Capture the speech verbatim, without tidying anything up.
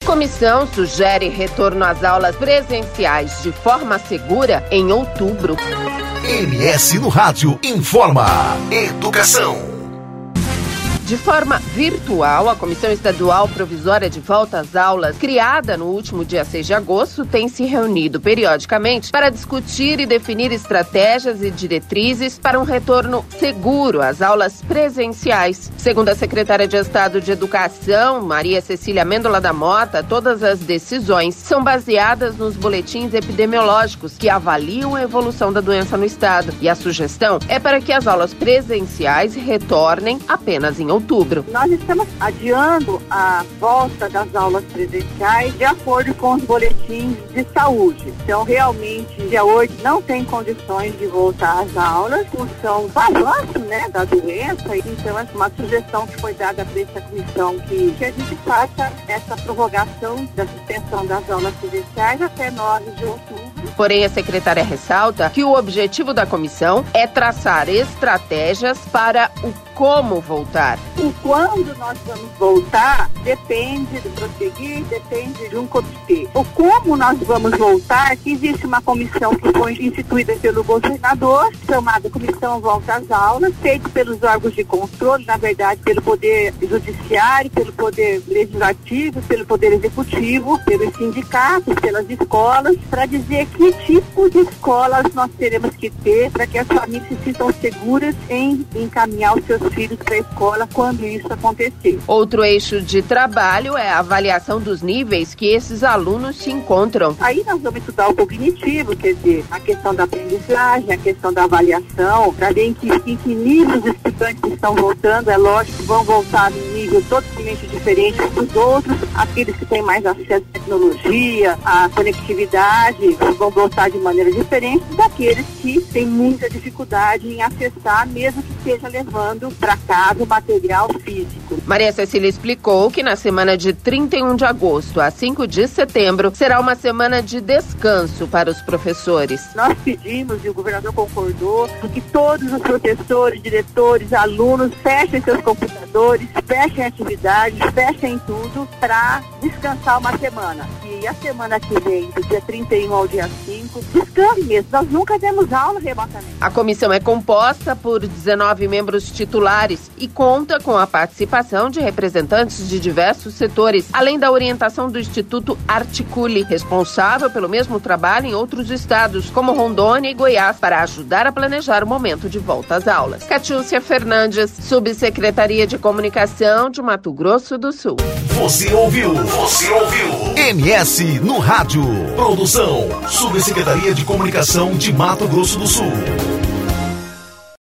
Comissão sugere retorno às aulas presenciais de forma segura em outubro. M S no Rádio informa. Educação. De forma virtual, a Comissão Estadual Provisória de Volta às Aulas, criada no último dia seis de agosto, tem se reunido periodicamente para discutir e definir estratégias e diretrizes para um retorno seguro às aulas presenciais. Segundo a secretária de Estado de Educação, Maria Cecília Amêndola da Mota, todas as decisões são baseadas nos boletins epidemiológicos que avaliam a evolução da doença no estado. E a sugestão é para que as aulas presenciais retornem apenas em outubro. Nós estamos adiando a volta das aulas presenciais de acordo com os boletins de saúde. Então, realmente, dia oito não tem condições de voltar às aulas, em função do avanço, né, da doença. Então, é uma sugestão que foi dada para essa comissão que, que a gente faça essa prorrogação da suspensão das aulas presenciais até nove de outubro. Porém, a secretária ressalta que o objetivo da comissão é traçar estratégias para o como voltar. O quando nós vamos voltar depende do prosseguir, depende de um comitê. O como nós vamos voltar, que existe uma comissão que foi instituída pelo governador, chamada Comissão Volta às Aulas, feita pelos órgãos de controle, na verdade, pelo Poder Judiciário, pelo Poder Legislativo, pelo Poder Executivo, pelos sindicatos, pelas escolas, para dizer que tipo de escolas nós teremos que ter para que as famílias se sintam seguras em encaminhar os seus filhos para a escola quando isso acontecer. Outro eixo de trabalho é a avaliação dos níveis que esses alunos se encontram. Aí nós vamos estudar o cognitivo, quer dizer, a questão da aprendizagem, a questão da avaliação, para ver em que, em que nível os estudantes estão voltando. É lógico que vão voltar em nível totalmente diferente dos outros, aqueles que têm mais acesso à tecnologia, à conectividade, vão voltar de maneira diferente daqueles que têm muita dificuldade em acessar, mesmo que esteja levando para casa o material físico. Maria Cecília explicou que na semana de trinta e um de agosto a cinco de setembro será uma semana de descanso para os professores. Nós pedimos, e o governador concordou, que todos os professores, diretores, alunos fechem seus computadores, fechem atividades, fechem tudo para descansar uma semana. E a semana que vem, do dia trinta e um ao dia cinco, descanse mesmo. Nós nunca demos aula remotamente. A comissão é composta por dezenove membros titulares e conta com a participação de representantes de diversos setores, além da orientação do Instituto Articule, responsável pelo mesmo trabalho em outros estados, como Rondônia e Goiás, para ajudar a planejar o momento de volta às aulas. Catiúcia Fernandes, Subsecretaria de Comunicação de Mato Grosso do Sul. Você ouviu? Você ouviu? M S no Rádio. Produção, Subsecretaria de Comunicação de Mato Grosso do Sul.